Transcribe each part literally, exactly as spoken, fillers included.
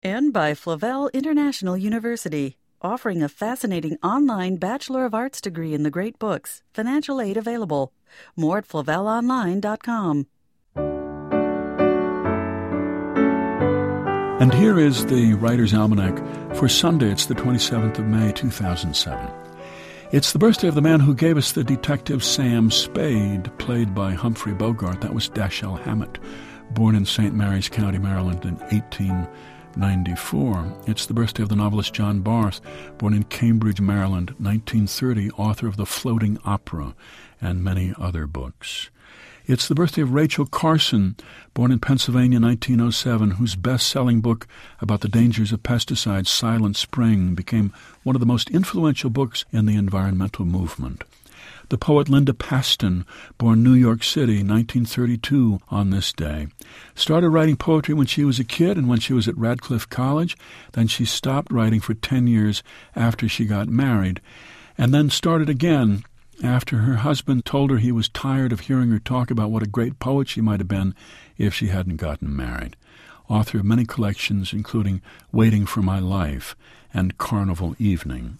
And by Flavel International University, offering a fascinating online Bachelor of Arts degree in the great books. Financial aid available. More at flavel online dot com. And here is the Writer's Almanac for Sunday. It's the twenty-seventh of May, two thousand seven. It's the birthday of the man who gave us the detective Sam Spade, played by Humphrey Bogart. That was Dashiell Hammett, born in Saint Mary's County, Maryland in eighteen ninety-four. It's the birthday of the novelist John Barth, born in Cambridge, Maryland, nineteen thirty, author of The Floating Opera and many other books. It's the birthday of Rachel Carson, born in Pennsylvania, nineteen oh seven, whose best-selling book about the dangers of pesticides, Silent Spring, became one of the most influential books in the environmental movement. The poet Linda Paston, born New York City, nineteen thirty-two on this day, started writing poetry when she was a kid and when she was at Radcliffe College. Then she stopped writing for ten years after she got married, and then started again after her husband told her he was tired of hearing her talk about what a great poet she might have been if she hadn't gotten married. Author of many collections, including Waiting for My Life and Carnival Evening.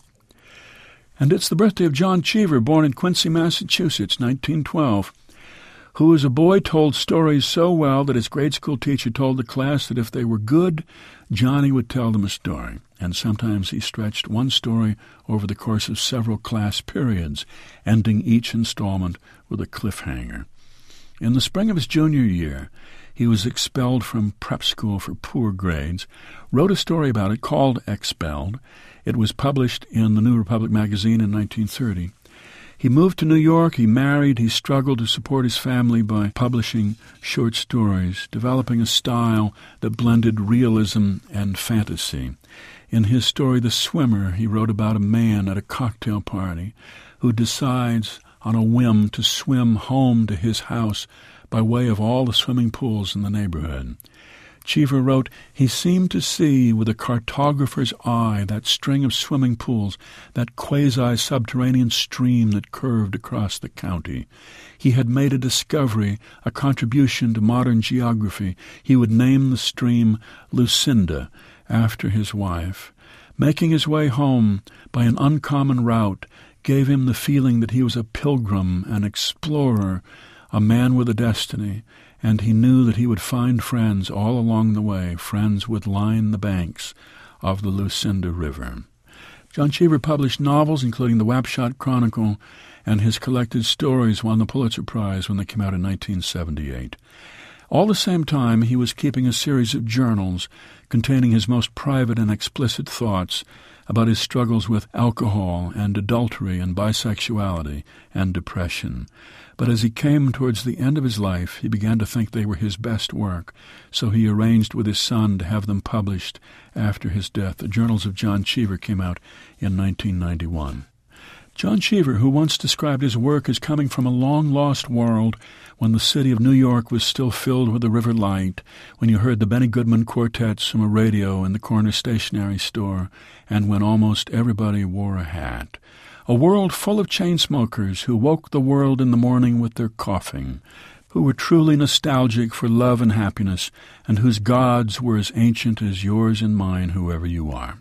And it's the birthday of John Cheever, born in Quincy, Massachusetts, nineteen twelve, who as a boy told stories so well that his grade school teacher told the class that if they were good, Johnny would tell them a story. And sometimes he stretched one story over the course of several class periods, ending each installment with a cliffhanger. In the spring of his junior year, he was expelled from prep school for poor grades, wrote a story about it called Expelled. It was published in the New Republic magazine in nineteen thirty. He moved to New York, he married, he struggled to support his family by publishing short stories, developing a style that blended realism and fantasy. In his story, The Swimmer, he wrote about a man at a cocktail party who decides on a whim to swim home to his house by way of all the swimming pools in the neighborhood. Cheever wrote, he seemed to see with a cartographer's eye that string of swimming pools, that quasi-subterranean stream that curved across the county. He had made a discovery, a contribution to modern geography. He would name the stream Lucinda, after his wife. Making his way home by an uncommon route gave him the feeling that he was a pilgrim, an explorer, a man with a destiny, and he knew that he would find friends all along the way. Friends would line the banks of the Lucinda River. John Cheever published novels, including the Wapshot Chronicle, and his collected stories won the Pulitzer Prize when they came out in nineteen seventy-eight. All the same time, he was keeping a series of journals containing his most private and explicit thoughts about his struggles with alcohol and adultery and bisexuality and depression. But as he came towards the end of his life, he began to think they were his best work, so he arranged with his son to have them published after his death. The Journals of John Cheever came out in nineteen ninety-one. John Cheever, who once described his work as coming from a long-lost world when the city of New York was still filled with the River Light, when you heard the Benny Goodman quartets from a radio in the corner stationery store, and when almost everybody wore a hat. A world full of chain-smokers who woke the world in the morning with their coughing, who were truly nostalgic for love and happiness, and whose gods were as ancient as yours and mine, whoever you are.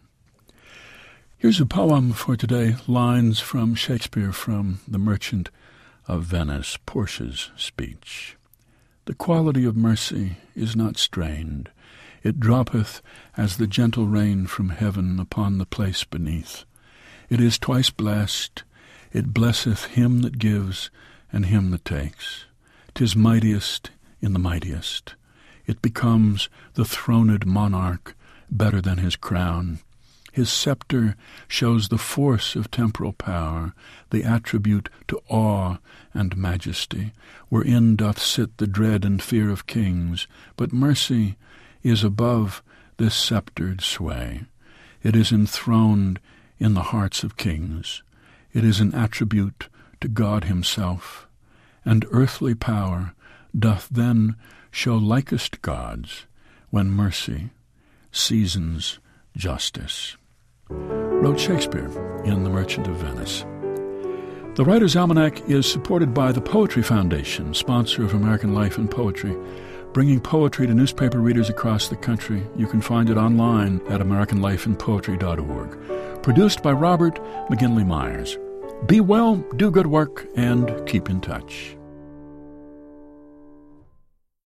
Here's a poem for today, lines from Shakespeare from The Merchant of Venice, Portia's speech. The quality of mercy is not strained. It droppeth as the gentle rain from heaven upon the place beneath. It is twice blessed. It blesseth him that gives and him that takes. 'Tis mightiest in the mightiest. It becomes the throned monarch better than his crown. His scepter shows the force of temporal power, the attribute to awe and majesty, wherein doth sit the dread and fear of kings. But mercy is above this sceptred sway. It is enthroned in the hearts of kings. It is an attribute to God himself, and earthly power doth then show likest gods when mercy seasons justice. Wrote Shakespeare in The Merchant of Venice. The Writer's Almanac is supported by the Poetry Foundation, sponsor of American Life and Poetry. bringing poetry to newspaper readers across the country. You can find it online at american life in poetry dot org. Produced by Robert McGinley Myers. Be well, do good work, and keep in touch.